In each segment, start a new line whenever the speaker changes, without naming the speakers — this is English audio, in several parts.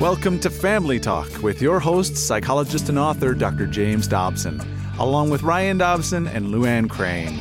Welcome to Family Talk with your hosts, psychologist and author Dr. James Dobson, along with Ryan Dobson and Luann Crane.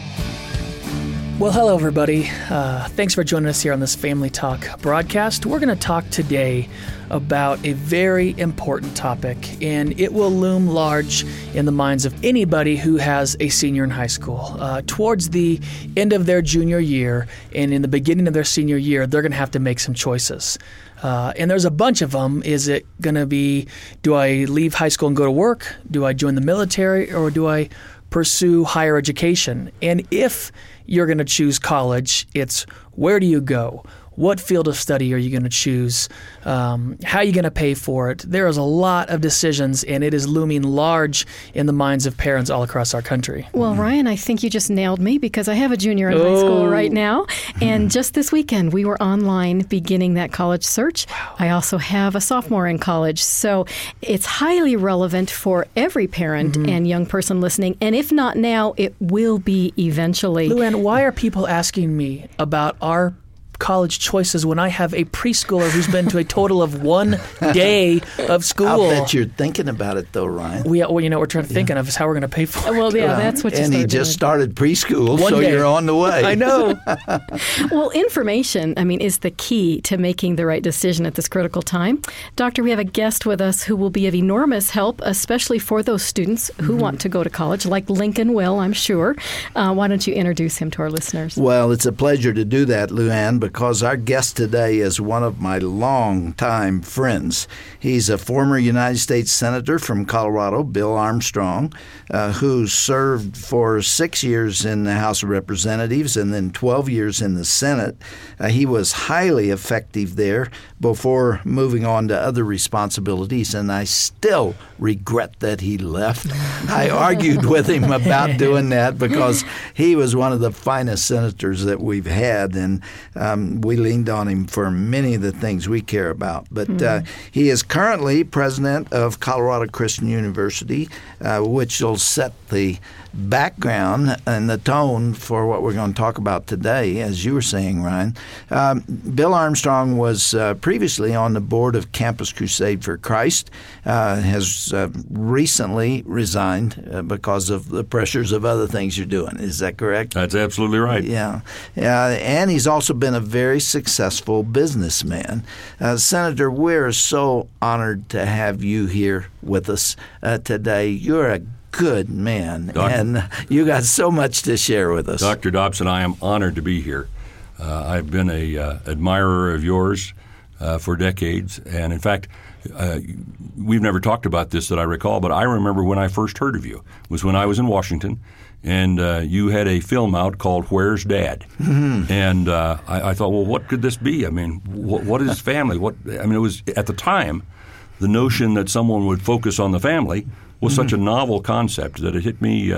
Well, hello, everybody. Thanks for joining us here on this Family Talk broadcast. We're going to talk today about a very important topic, and it will loom large in the minds of anybody who has a senior in high school. Towards the end of their junior year and in the beginning of their senior year, they're going to have to make some choices. And there's a bunch of them. Is it going to be, do I leave high school and go to work? Do I join the military? Or do I pursue higher education? And if you're going to choose college, it's where do you go? What field of study are you going to choose? How are you going to pay for it? There is a lot of decisions, and it is looming large in the minds of parents all across our country.
Well, Ryan, I think you just nailed me because I have a junior in high school right now. And just this weekend, we were online beginning that college search. Wow. I also have a sophomore in college. So it's highly relevant for every parent and young person listening. And if not now, it will be eventually.
Luann, why are people asking me about our college choices when I have a preschooler who's been to a total of 1 day of school?
I'll bet you're thinking about it, though, Ryan.
Well, you know, what we're thinking of is how we're going to pay for it.
Well, yeah, that's what you
And he just started preschool, so you're on the way.
I know.
Well, information, is the key to making the right decision at this critical time. Doctor, we have a guest with us who will be of enormous help, especially for those students who want to go to college, like Lincoln will, I'm sure. Why don't you introduce him to our listeners?
Well, it's a pleasure to do that, Luann, because our guest today is one of my longtime friends. He's a former United States Senator from Colorado, Bill Armstrong, who served for 6 years in the House of Representatives and then 12 years in the Senate. He was highly effective there before moving on to other responsibilities, and I still regret that he left. I argued with him about doing that because he was one of the finest senators that we've had, and we leaned on him for many of the things we care about. But he is currently president of Colorado Christian University, which will set the background and the tone for what we're going to talk about today, as you were saying, Ryan. Bill Armstrong was previously on the board of Campus Crusade for Christ, has recently resigned because of the pressures of other things you're doing. Is that correct?
That's absolutely right.
Yeah. And he's also been a very successful businessman. Senator, we're so honored to have you here with us today. You're a good man, and you got so much to share with us.
Dr. Dobson, I am honored to be here. I've been a admirer of yours for decades, and in fact, we've never talked about this that I recall, but I remember when I first heard of you. It was when I was in Washington, and you had a film out called Where's Dad? And I thought, well, what could this be? What is family? It was, at the time, the notion that someone would focus on the family was such a novel concept that it hit me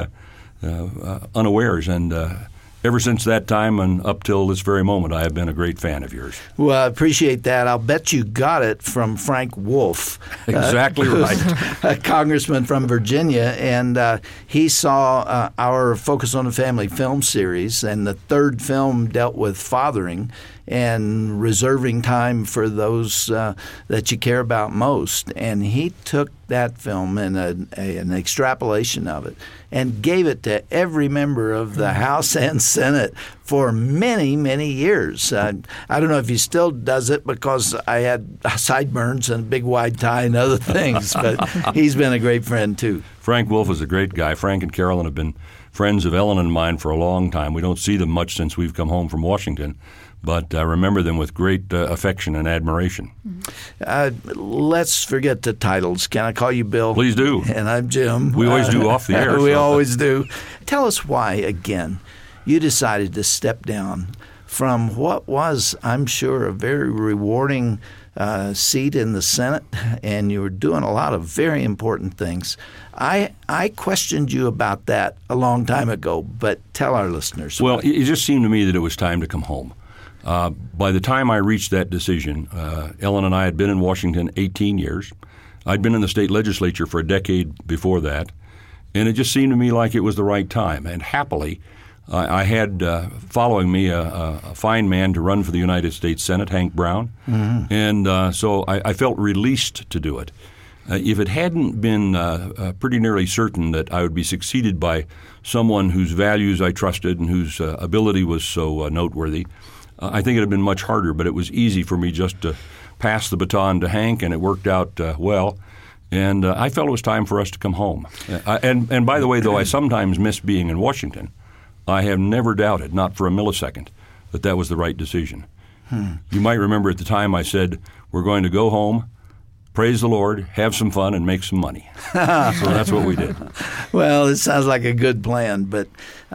unawares. And ever since that time and up till this very moment, I have been a great fan of yours.
Well, I appreciate that. I'll bet you got it from Frank Wolf.
Exactly right.
A congressman from Virginia. And he saw our Focus on the Family film series, and the third film dealt with fathering and reserving time for those that you care about most. And he took that film and an extrapolation of it and gave it to every member of the House and Senate for many, many years. I don't know if he still does it because I had sideburns and a big wide tie and other things, but he's been a great friend too.
Frank Wolf is a great guy. Frank and Carolyn have been friends of Ellen and mine for a long time. We don't see them much since we've come home from Washington, but I remember them with great affection and admiration.
Let's forget the titles. Can I call you Bill?
Please do.
And I'm Jim.
We always do off the air.
We always do. Tell us why, again, you decided to step down from what was, I'm sure, a very rewarding seat in the Senate, and you were doing a lot of very important things. I questioned you about that a long time ago, but tell our listeners.
Well, it just seemed to me that it was time to come home. By the time I reached that decision, Ellen and I had been in Washington 18 years. I'd been in the state legislature for a decade before that, and it just seemed to me like it was the right time. And happily, I had following me a fine man to run for the United States Senate, Hank Brown, and so I felt released to do it. If it hadn't been pretty nearly certain that I would be succeeded by someone whose values I trusted and whose ability was so noteworthy, I think it would have been much harder, but it was easy for me just to pass the baton to Hank, and it worked out well. And I felt it was time for us to come home. And by the way, though I sometimes miss being in Washington, I have never doubted, not for a millisecond, that that was the right decision. You might remember at the time I said, we're going to go home, praise the Lord, have some fun, and make some money. So that's what we did.
Well, it sounds like a good plan, but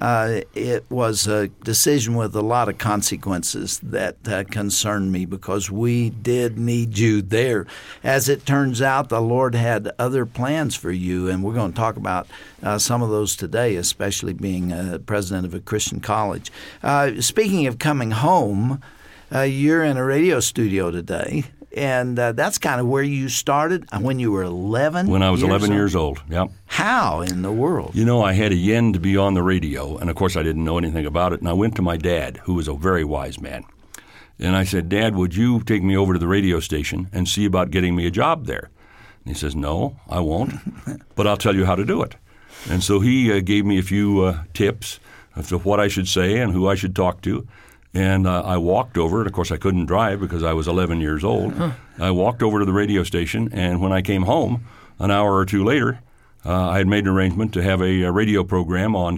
it was a decision with a lot of consequences that concerned me because we did need you there. As it turns out, the Lord had other plans for you, and we're going to talk about some of those today, especially being president of a Christian college. Speaking of coming home, you're in a radio studio today. And that's kind of where you started when you were 11
When I was 11
old?
years old, yeah.
How in the world?
You know, I had a yen to be on the radio, and of course I didn't know anything about it. And I went to my dad, who was a very wise man. And I said, Dad, would you take me over to the radio station and see about getting me a job there? And he says, no, I won't, but I'll tell you how to do it. And so he gave me a few tips as to what I should say and who I should talk to. And I walked over, and of course I couldn't drive because I was 11 years old. I walked over to the radio station, and when I came home an hour or two later, I had made an arrangement to have a radio program on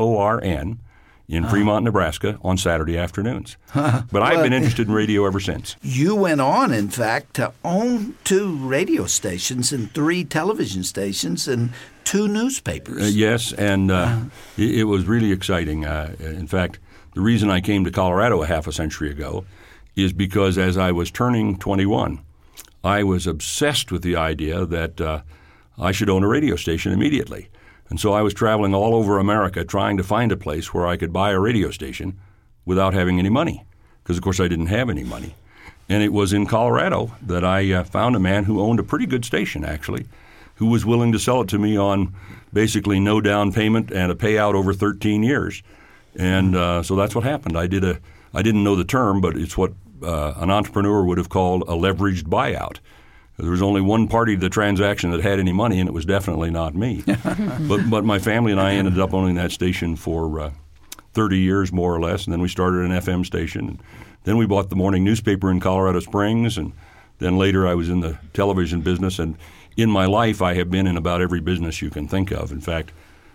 KORN in Fremont, Nebraska on Saturday afternoons. But I've been interested in radio ever since.
You went on, in fact, to own 2 radio stations and 3 television stations and 2 newspapers.
Yes, and it was really exciting. In fact, the reason I came to Colorado a half a century ago is because as I was turning 21, I was obsessed with the idea that I should own a radio station immediately. And so I was traveling all over America trying to find a place where I could buy a radio station without having any money, because, of course, I didn't have any money. And it was in Colorado that I found a man who owned a pretty good station, actually, who was willing to sell it to me on basically no down payment and a payout over 13 years. And so that's what happened. I didn't know the term, but it's what an entrepreneur would have called a leveraged buyout. There was only one party to the transaction that had any money, and it was definitely not me. But my family and I ended up owning that station for 30 years, more or less, and then we started an FM station. And then we bought the morning newspaper in Colorado Springs, and then later I was in the television business. And in my life, I have been in about every business you can think of. In fact,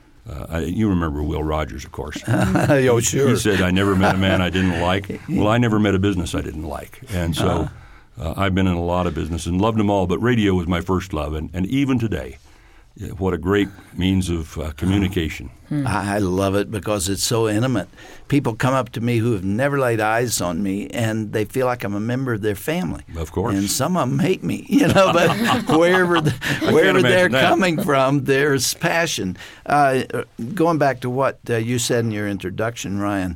you remember Will Rogers, of course.
Oh, sure.
He said, I never met a man I didn't like. Well, I never met a business I didn't like. And so I've been in a lot of business and loved them all, but radio was my first love. And even today, what a great means of communication.
I love it because it's so intimate. People come up to me who have never laid eyes on me, and they feel like I'm a member of their family.
Of course.
And some of them hate me, but wherever they're coming from, there's passion. Going back to what you said in your introduction, Ryan,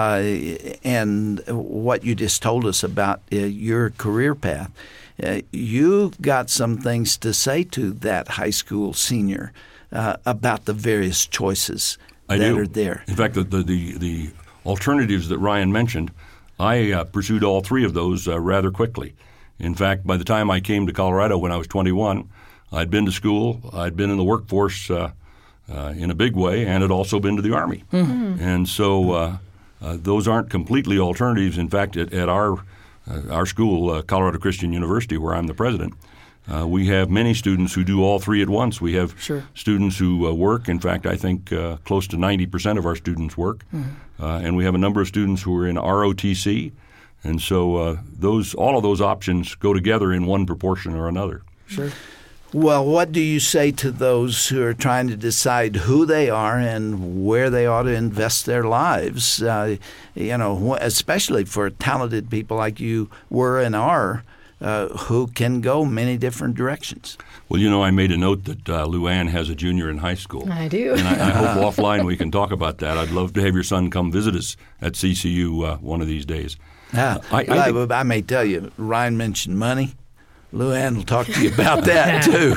and what you just told us about your career path, you've got some things to say to that high school senior about the various choices that are there.
In fact, the alternatives that Ryan mentioned, I pursued all 3 of those rather quickly. In fact, by the time I came to Colorado when I was 21, I'd been to school, I'd been in the workforce in a big way, and had also been to the Army. Mm-hmm. And so those aren't completely alternatives. In fact, at our school, Colorado Christian University, where I'm the president, we have many students who do all 3 at once. We have students who work. In fact, I think close to 90% of our students work. Mm-hmm. And we have a number of students who are in ROTC. And so all of those options go together in one proportion or another.
Sure.
Well, what do you say to those who are trying to decide who they are and where they ought to invest their lives? Especially for talented people like you were and are, who can go many different directions.
Well, I made a note that Luann has a junior in high school.
I do.
And I hope offline we can talk about that. I'd love to have your son come visit us at CCU one of these days.
I may tell you, Ryan mentioned money. Luann will talk to you about that, too.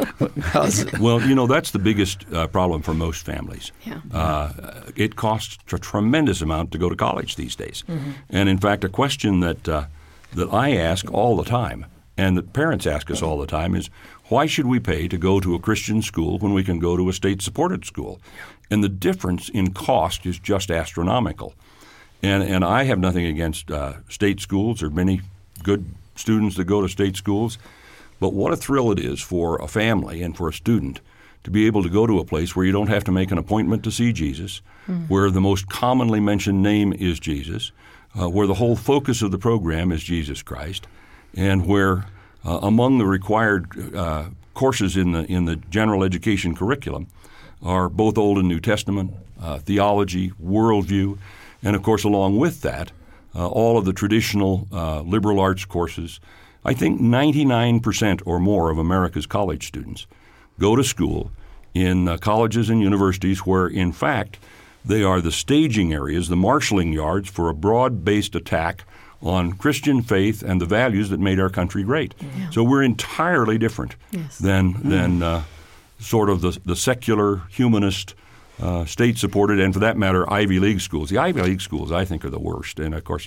Well, that's the biggest problem for most families.
Yeah.
It costs a tremendous amount to go to college these days. Mm-hmm. And, in fact, a question that I ask all the time and that parents ask us all the time is, why should we pay to go to a Christian school when we can go to a state-supported school? And the difference in cost is just astronomical. And I have nothing against state schools. There are many good students that go to state schools. But what a thrill it is for a family and for a student to be able to go to a place where you don't have to make an appointment to see Jesus, where the most commonly mentioned name is Jesus, where the whole focus of the program is Jesus Christ, and where among the required courses in the general education curriculum are both Old and New Testament, theology, worldview, and, of course, along with that, all of the traditional liberal arts courses. I think 99% or more of America's college students go to school in colleges and universities where, in fact, they are the staging areas, the marshalling yards for a broad-based attack on Christian faith and the values that made our country great. Yeah. So we're entirely different than sort of the secular, humanist, state-supported, and for that matter, Ivy League schools. The Ivy League schools, I think, are the worst. And, of course,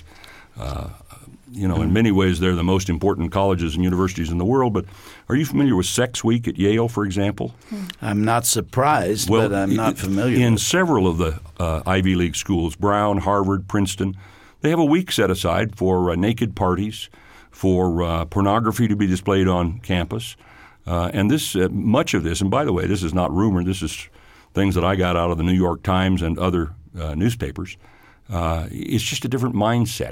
in many ways, they're the most important colleges and universities in the world. But are you familiar with Sex Week at Yale, for example?
I'm not surprised, but I'm not familiar with it.
In several of the Ivy League schools, Brown, Harvard, Princeton, they have a week set aside for naked parties, for pornography to be displayed on campus. And this, much of this, and by the way, this is not rumor, this is things that I got out of the New York Times and other newspapers. It's just a different mindset.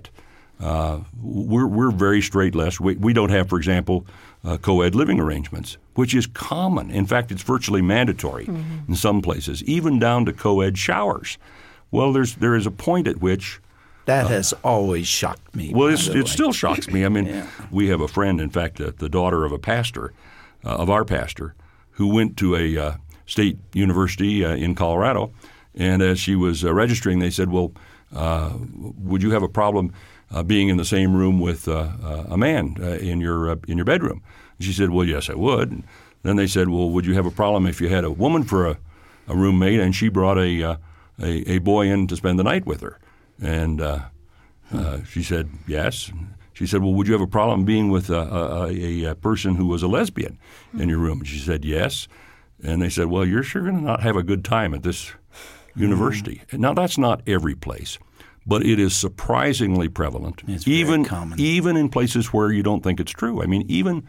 We're very straight-laced. We don't have, for example, co-ed living arrangements, which is common. In fact, it's virtually mandatory in some places, even down to co-ed showers. Well, there is a point at which
that has always shocked me.
Well, it still shocks me. I mean, we have a friend, in fact, the daughter of a pastor, of our pastor, who went to a state university in Colorado, and as she was registering, they said, well, would you have a problem being in the same room with a man in your bedroom? And she said, well, yes, I would. And then they said, well, would you have a problem if you had a woman for a roommate and she brought a boy in to spend the night with her? And she said, yes. She said, well, would you have a problem being with a person who was a lesbian in your room? And she said, yes. And they said, well, you're sure going to not have a good time at this university. Now, that's not every place, but it is surprisingly prevalent,
it's very common.
Even in places where you don't think it's true. I mean, even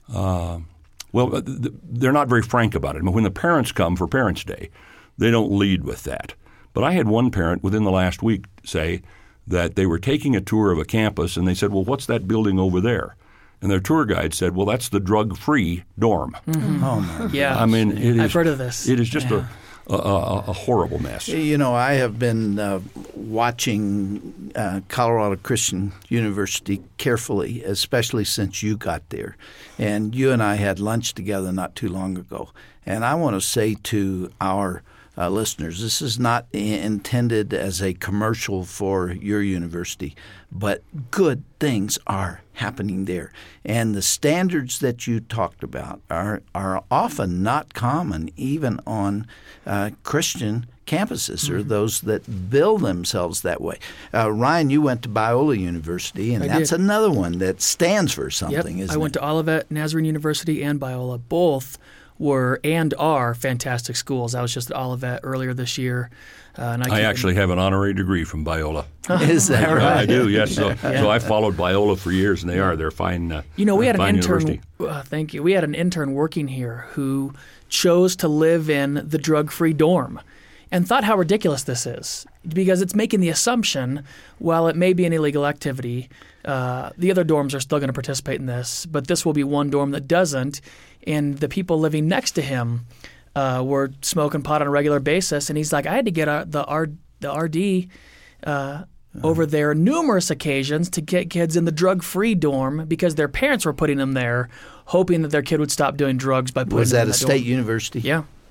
they're not very frank about it. I mean, when the parents come for Parents' Day, they don't lead with that. But I had one parent within the last week say that they were taking a tour of a campus, and they said, well, what's that building over there? And their tour guide said, well, that's the drug-free dorm.
Mm-hmm. Oh, my gosh.
Yeah.
I mean,
I've heard of this.
It is just a horrible mess.
I have been watching Colorado Christian University carefully, especially since you got there. And you and I had lunch together not too long ago. And I want to say to our listeners, this is not intended as a commercial for your university, but good things are happening there. And the standards that you talked about are often not common even on Christian campuses or those that bill themselves that way. Ryan, you went to Biola University, and that's another one that stands for something, isn't it?
I went to Olivet Nazarene University and Biola. Both were and are fantastic schools. I was just at Olivet earlier this year. And I
actually have an honorary degree from Biola.
Is that right?
I do, yes. So I followed Biola for years, and they're fine.
We had an
intern.
Thank you. We had an intern working here who chose to live in the drug-free dorm and thought how ridiculous this is because it's making the assumption, while it may be an illegal activity, the other dorms are still going to participate in this, but this will be one dorm that doesn't. And the people living next to him were smoking pot on a regular basis. And he's like, I had to get the RD over there numerous occasions to get kids in the drug-free dorm because their parents were putting them there, hoping that their kid would stop doing drugs by putting them in the dorm.
Was that a state university?
Yeah.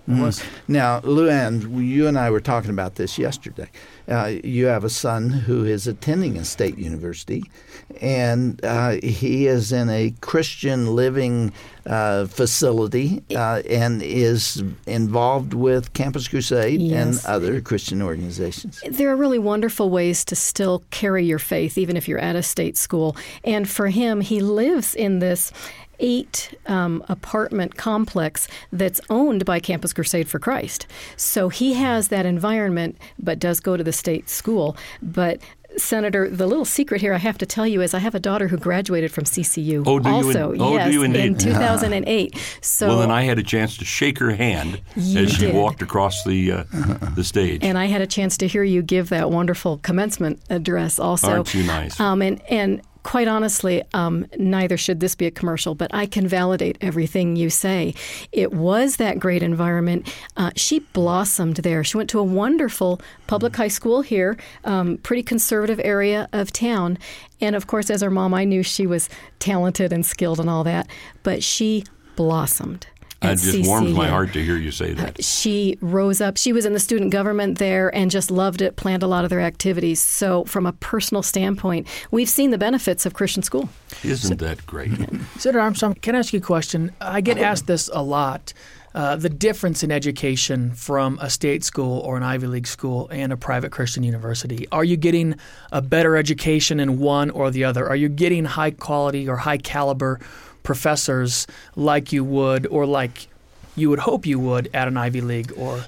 It was.
Now, Luann, you and I were talking about this yesterday. You have a son who is attending a state university, and he is in a Christian living facility and is involved with Campus Crusade and other Christian organizations.
There are really wonderful ways to still carry your faith, even if you're at a state school. And for him, he lives in this 8-apartment complex that's owned by Campus Crusade for Christ. So he has that environment, but does go to the state school. But Senator, the little secret here I have to tell you is I have a daughter who graduated from CCU.
Oh, do
also,
you?
Yes,
do you indeed?
In 2008. So,
well, then I had a chance to shake her hand as she walked across the stage.
And I had a chance to hear you give that wonderful commencement address also.
Aren't you nice?
And quite honestly, neither should this be a commercial, but I can validate everything you say. It was that great environment. She blossomed there. She went to a wonderful public high school here, pretty conservative area of town. And of course, as her mom, I knew she was talented and skilled and all that, but she blossomed.
It just warms my heart to hear you say that.
She rose up. She was in the student government there and just loved it, planned a lot of their activities. So from a personal standpoint, we've seen the benefits of Christian school.
Isn't that great?
Senator Armstrong, can I ask you a question? I get asked this a lot. The difference in education from a state school or an Ivy League school and a private Christian university. Are you getting a better education in one or the other? Are you getting high quality or high caliber professors like you would or like you would hope you would at an Ivy League? Or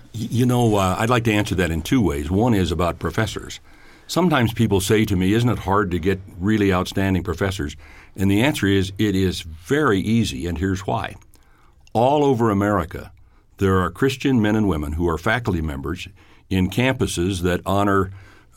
I'd like to answer that in two ways. One is about professors. Sometimes people say to me, isn't it hard to get really outstanding professors? And the answer is, it is very easy, and here's why. All over America, there are Christian men and women who are faculty members in campuses that honor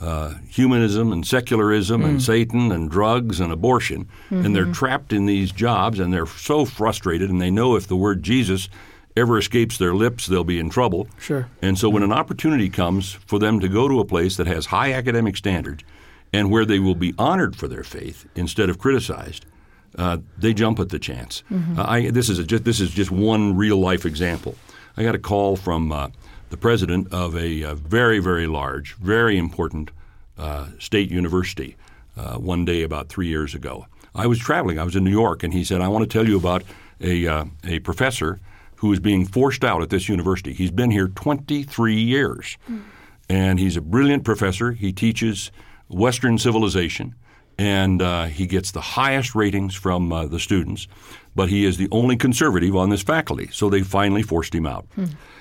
humanism and secularism and Satan and drugs and abortion, and they're trapped in these jobs, and they're so frustrated, and they know if the word Jesus ever escapes their lips, they'll be in trouble.
Sure.
And so when an opportunity comes for them to go to a place that has high academic standards and where they will be honored for their faith instead of criticized, they jump at the chance. This is just one real-life example. I got a call from the president of a very, very large, very important state university one day about 3 years ago. I was traveling. I was in New York, and he said, I want to tell you about a professor who is being forced out at this university. He's been here 23 years, and he's a brilliant professor. He teaches Western civilization, and he gets the highest ratings from the students, but he is the only conservative on this faculty, so they finally forced him out.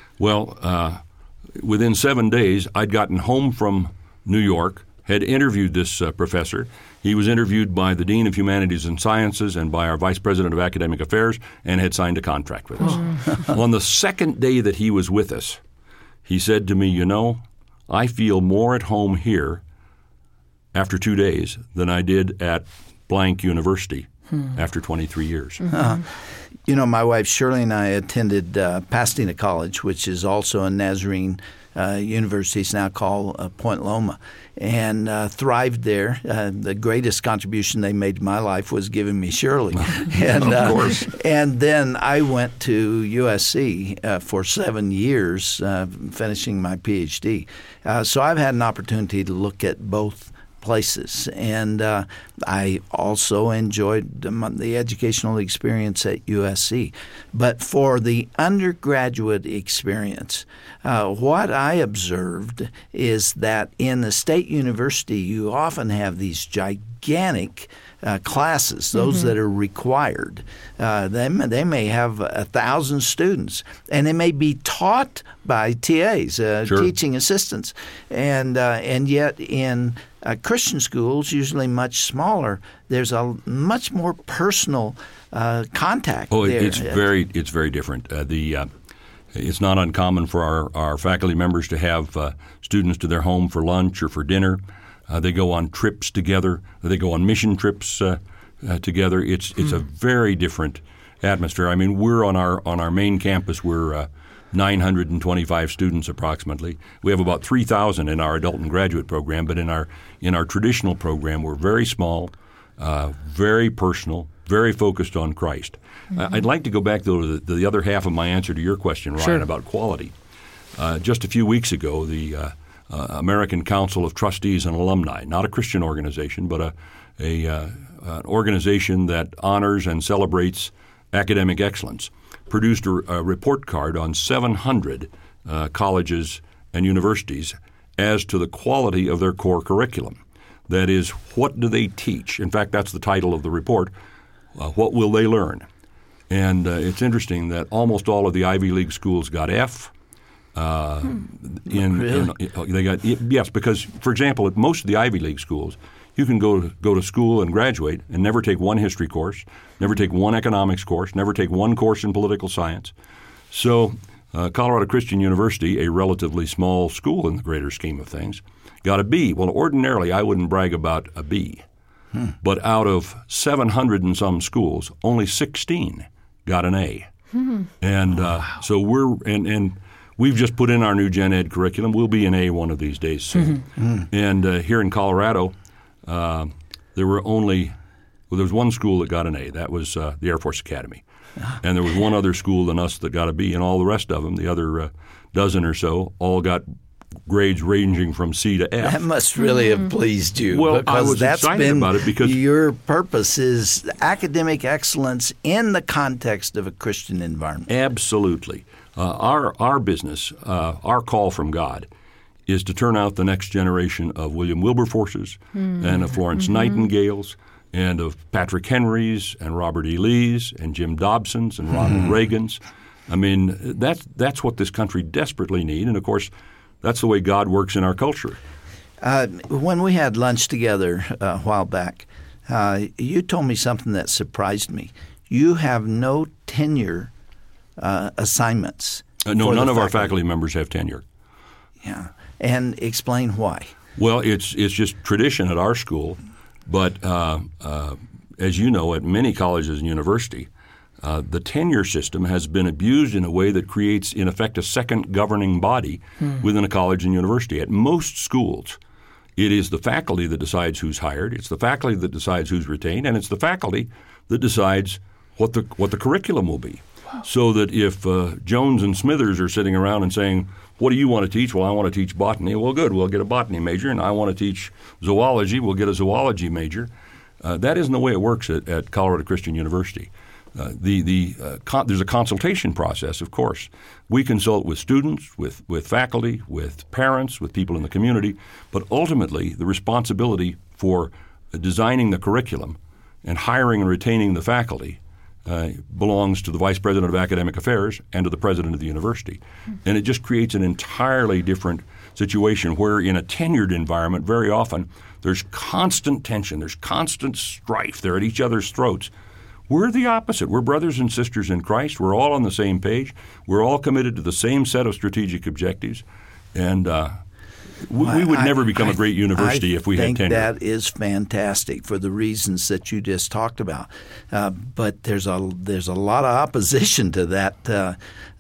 Well, within 7 days, I'd gotten home from New York, had interviewed this professor. He was interviewed by the Dean of Humanities and Sciences and by our Vice President of Academic Affairs and had signed a contract with us. On the second day that he was with us, he said to me, I feel more at home here after 2 days than I did at blank university after 23 years.
My wife Shirley and I attended Pasadena College, which is also a Nazarene university. It's now called Point Loma, and thrived there. The greatest contribution they made to my life was giving me Shirley. And,
of course.
And then I went to USC for 7 years, finishing my PhD. So I've had an opportunity to look at both places, and I also enjoyed the educational experience at USC. But for the undergraduate experience, what I observed is that in the state university, you often have these gigantic classes, those that are required. They may have 1,000 students, and they may be taught by TAs, teaching assistants, and yet in Christian schools, usually much smaller, there's a much more personal contact.
Oh,
there.
it's very different. It's not uncommon for our faculty members to have students to their home for lunch or for dinner. They go on trips together. They go on mission trips together. It's a very different atmosphere. I mean, we're on our main campus. We're 925 students approximately. We have about 3,000 in our adult and graduate program, but in our traditional program, we're very small, very personal, very focused on Christ. I'd like to go back, though, to the other half of my answer to your question, Ryan,
Sure.
about quality. Just a few weeks ago, the American Council of Trustees and Alumni, not a Christian organization, but an organization that honors and celebrates academic excellence, produced a report card on 700 colleges and universities as to the quality of their core curriculum. That is, what do they teach? In fact, that's the title of the report. What will they learn? And it's interesting that almost all of the Ivy League schools got F. They got yes, because, for example, at most of the Ivy League schools, you can go to school and graduate and never take one history course, never take one economics course, never take one course in political science. So Colorado Christian University, a relatively small school in the greater scheme of things, got a B. Well, ordinarily I wouldn't brag about a B. But out of 700 and some schools, only 16 got an A. And so we've just put in our new Gen Ed curriculum. We'll be an A one of these days soon. And here in Colorado, there was one school that got an A. That was the Air Force Academy. And there was one other school than us that got a B, and all the rest of them, the other dozen or so, all got grades ranging from C to F.
That must really have pleased you.
Well,
because
I was
that's
excited
been
about it because
your purpose is academic excellence in the context of a Christian environment.
Absolutely. Our business, our call from God, is to turn out the next generation of William Wilberforces and of Florence Nightingales and of Patrick Henrys and Robert E. Lees and Jim Dobsons and Ronald Reagans. I mean, that's what this country desperately needs. And, of course, that's the way God works in our culture.
When we had lunch together a while back, you told me something that surprised me. You have no tenure assignments.
No, none of our faculty members have tenure.
Yeah. And explain why.
Well, it's just tradition at our school. But as you know, at many colleges and universities, the tenure system has been abused in a way that creates, in effect, a second governing body within a college and university. At most schools, it is the faculty that decides who's hired, it's the faculty that decides who's retained, and it's the faculty that decides what the curriculum will be. Wow. So that if Jones and Smithers are sitting around and saying, what do you want to teach? Well, I want to teach botany. Well, good, we'll get a botany major. And I want to teach zoology. We'll get a zoology major. That isn't the way it works at Colorado Christian University. There's a consultation process, of course. We consult with students, with faculty, with parents, with people in the community, but ultimately the responsibility for designing the curriculum and hiring and retaining the faculty belongs to the Vice President of Academic Affairs and to the President of the university. And it just creates an entirely different situation where in a tenured environment, very often, there's constant tension, there's constant strife, they're at each other's throats. We're the opposite. We're brothers and sisters in Christ. We're all on the same page. We're all committed to the same set of strategic objectives. And we would never become a great university if we had tenure.
I think that is fantastic for the reasons that you just talked about. But there's a lot of opposition to that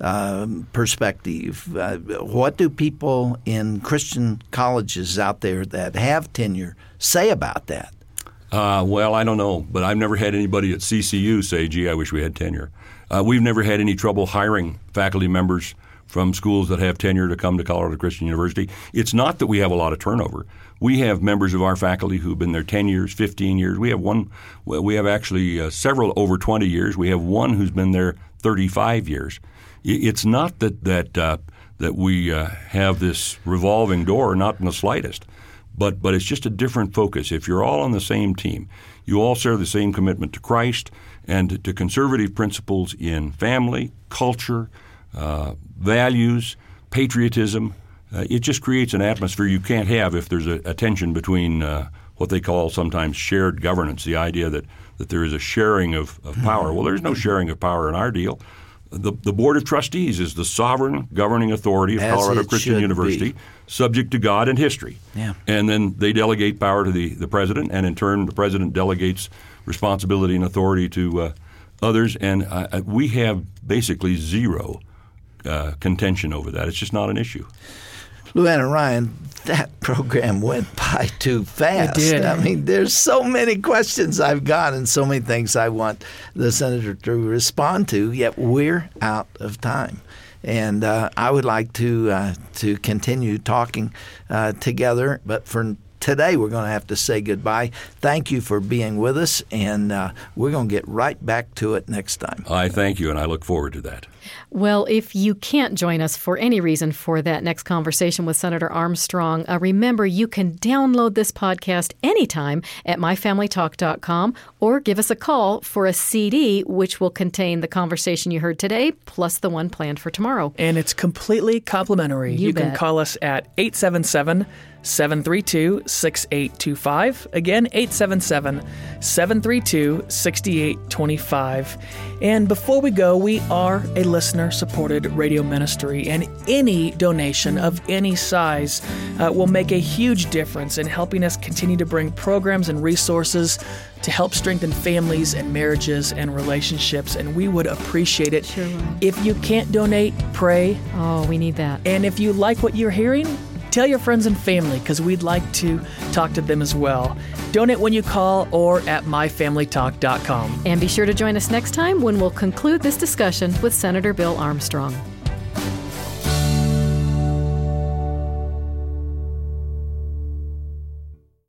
perspective. What do people in Christian colleges out there that have tenure say about that?
Well, I don't know, but I've never had anybody at CCU say, gee, I wish we had tenure. We've never had any trouble hiring faculty members from schools that have tenure to come to Colorado Christian University. It's not that we have a lot of turnover. We have members of our faculty who've been there 10 years, 15 years. We have actually several over 20 years. We have one who's been there 35 years. It's not that we have this revolving door, not in the slightest. But it's just a different focus. If you're all on the same team, you all share the same commitment to Christ and to conservative principles in family, culture, values, patriotism. It just creates an atmosphere you can't have if there's a tension between what they call sometimes shared governance, the idea that there is a sharing of power. Well, there's no sharing of power in our deal. The Board of Trustees is the sovereign governing authority of Colorado Christian University, subject to God and history.
Yeah.
And then they delegate power to the president, and in turn the president delegates responsibility and authority to others. And we have basically zero contention over that. It's just not an issue.
Luann and Ryan, that program went by too fast.
It did.
I mean, there's so many questions I've got and so many things I want the senator to respond to, yet we're out of time. And I would like to continue talking together, but for today we're going to have to say goodbye. Thank you for being with us, and we're going to get right back to it next time.
I thank you, and I look forward to that.
Well, if you can't join us for any reason for that next conversation with Senator Armstrong, remember you can download this podcast anytime at myfamilytalk.com or give us a call for a CD which will contain the conversation you heard today plus the one planned for tomorrow.
And it's completely complimentary. You can call us at 877-732-6825. Again, 877-732-6825. And before we go, we are a listener-supported radio ministry, and any donation of any size will make a huge difference in helping us continue to bring programs and resources to help strengthen families and marriages and relationships, and we would appreciate it.
Sure would.
If you can't donate, pray.
Oh, we need that.
And if you like what you're hearing, tell your friends and family, because we'd like to talk to them as well. Donate when you call or at myfamilytalk.com.
And be sure to join us next time when we'll conclude this discussion with Senator Bill Armstrong.